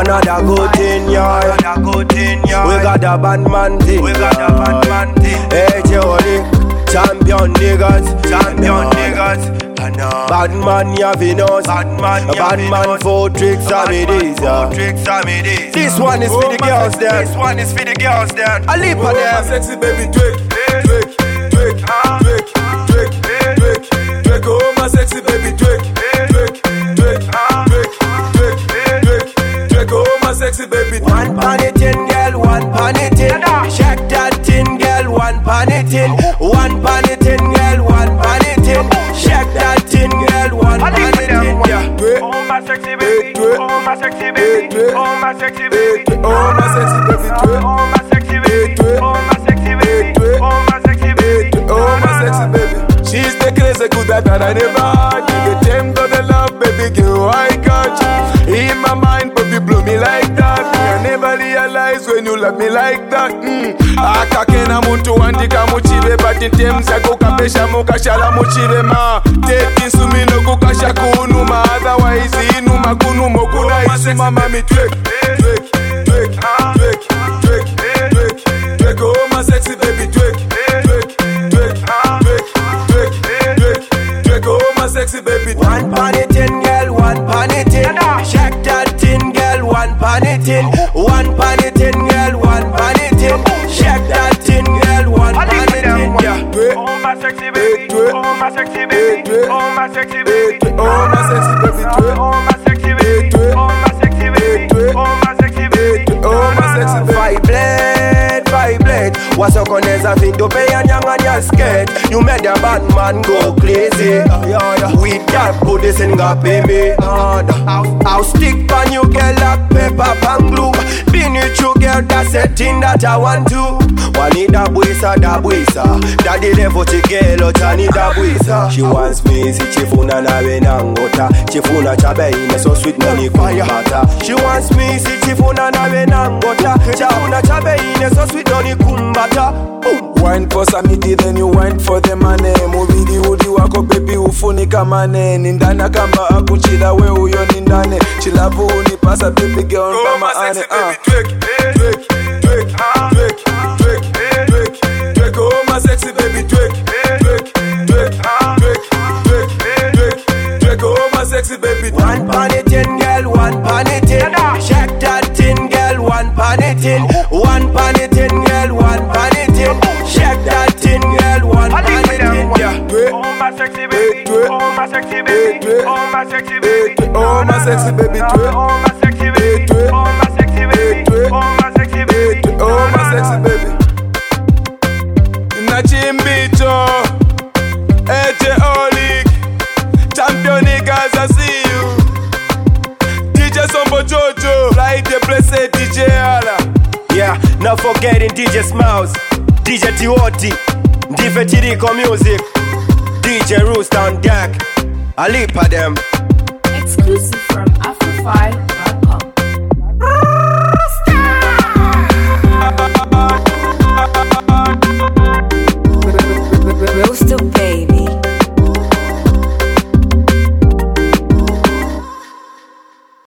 Another good thing, yeah. We got the Batman thing. Hey, Johnny, champion niggas. Batman, you have us. Batman, 4 tricks on me this. This one is for the girls then. I leap on them. Sexy baby, twerk. Oh, my sexy baby, twerk. Oh, my sexy baby. One panitin, girl, one panitin. Check that tin, girl, one panitin. One panitin, girl, one panitin. Check that tin, girl, one panitin. Oh, my sexy baby. Oh, my sexy baby. Oh, my sexy baby. Oh, my sexy baby, twerk. Oh, my sexy baby. Oh, my sexy baby. Oh, my sexy baby. Oh, my sexy baby. She's the crazy good that I never had. You get to the love, baby girl, I got you. In my mind, baby, blow me like that. I never realize when you love me like that. Akakena muntu wandika muchive, but in terms of kukapesha mukashala muchive ma. Take sumino kukasha kunuma, otherwise inuma kunumo kuna isuma mami twerk. Oh, my sexy baby, twerk. Oh, my sexy baby. One panitin, girl, one panitin. Check that tin, girl, one panitin. One panitin, girl, one panitin. Check that tin, girl, one panitin. Oh, my sexy baby. Oh, my sexy baby. Oh, my sexy baby. Oh, my sexy baby, twerk. Oh, my sexy baby. Oh, my sexy baby. Oh, my sexy baby. Oh, my sexy baby. Vibrate. What's up on as a thing to pay and young and you're scared. You made the Batman go crazy. With that put this in got pay me. I'll stick on you girl like pepper and glue. Been it you girl, that's a thing that I want to. One need a buisa. Daddy level to girl out need a buisa. She wants me si chifuna na wenangota. Chifuna chabe ine so sweet money kumbata. She wants me si chifuna na wenangota. Chifuna chabe ine so sweet money kumbata. Wine for samiti then you wine for the money. Mubidi udi wako baby ufunika mane. Nindana kamba akuchila we uyo nindane. Chilavu unipasa baby girl kama ane. Oh, my sexy baby, twerk. Oh, my sexy baby. One panitin, girl, one panitin. Check that tin, girl, one panitin. One panitin, girl, one panitin. Check that tin, girl, one panitin. Oh, my sexy baby. Oh, my sexy baby. Oh, my sexy baby. Oh, my sexy baby, twerk. Oh, my sexy baby. Oh, my sexy baby. Oh, my sexy baby. Oh, my sexy baby. Nachimbicho, Eje Olik, champion niggas, I see you. DJ Sombo Jojo, like the blessed DJ Ala. Yeah, not forgetting DJ Smiles, DJ Tiwoti, DJ Tiriko Music, DJ Roost on deck. I leap at them. Exclusive from Afro5.